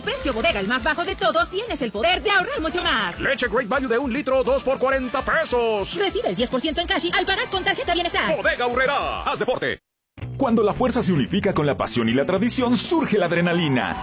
precio bodega, el más bajo de todos, tienes el poder de ahorrar mucho más. Leche Great Value de 1 litro, 2 por 40 pesos. Recibe el 10% en cash al pagar con tarjeta Bienestar. Bodega Aurrerá, haz deporte. Cuando la fuerza se unifica con la pasión y la tradición, surge la adrenalina.